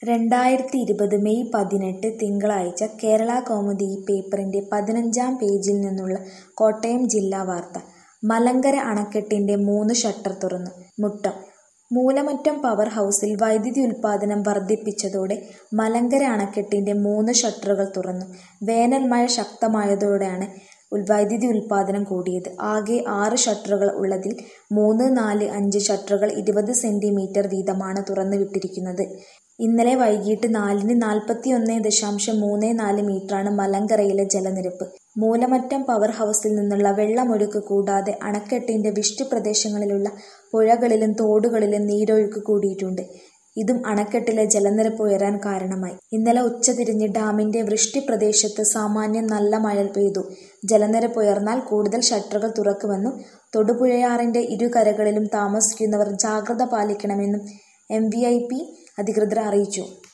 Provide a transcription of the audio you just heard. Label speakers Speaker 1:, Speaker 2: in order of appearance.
Speaker 1: 2020 May 18 തിങ്കളാഴ്ച കേരളകൗമുദി പേപ്പറിന്റെ 15-ാം പേജിൽ നിന്നുള്ള കോട്ടയം ജില്ലാ വാർത്ത. മലങ്കര അണക്കെട്ടിന്റെ 3 ഷട്ടർ തുറന്നു. മുട്ടം. മൂലമറ്റം പവർ ഹൗസിൽ വൈദ്യുതി ഉൽപ്പാദനം വർധിപ്പിച്ചതോടെ മലങ്കര അണക്കെട്ടിന്റെ 3 ഷട്ടറുകൾ തുറന്നു. വേനൽ മഴ ശക്തമായതോടെയാണ് വൈദ്യുതി ഉൽപ്പാദനം കൂടിയത്. ആകെ 6 ഷട്ടറുകൾ ഉള്ളതിൽ 3, 4, 5 ഷട്ടറുകൾ 20 സെന്റിമീറ്റർ വീതമാണ് തുറന്നുവിട്ടിരിക്കുന്നത്. ഇന്നലെ വൈകിട്ട് 4-ന് 41.34 മീറ്ററാണ് മലങ്കരയിലെ ജലനിരപ്പ്. മൂലമറ്റം പവർ ഹൗസിൽ നിന്നുള്ള വെള്ളമൊഴുക്ക് കൂടാതെ അണക്കെട്ടിന്റെ വൃഷ്ടിപ്രദേശങ്ങളിലുള്ള പുഴകളിലും തോടുകളിലും നീരൊഴുക്ക് കൂടിയിട്ടുണ്ട്. ഇതും അണക്കെട്ടിലെ ജലനിരപ്പ് ഉയരാൻ കാരണമായി. ഇന്നലെ ഉച്ചതിരിഞ്ഞ് ഡാമിന്റെ വൃഷ്ടിപ്രദേശത്ത് സാമാന്യം നല്ല മഴ പെയ്തു. ജലനിരപ്പ് ഉയർന്നാൽ കൂടുതൽ ഷട്ടറുകൾ തുറക്കുമെന്നും തൊടുപുഴയാറിന്റെ ഇരുകരകളിലും താമസിക്കുന്നവർ ജാഗ്രത പാലിക്കണമെന്നും MVIP അധികൃതർ അറിയിച്ചു.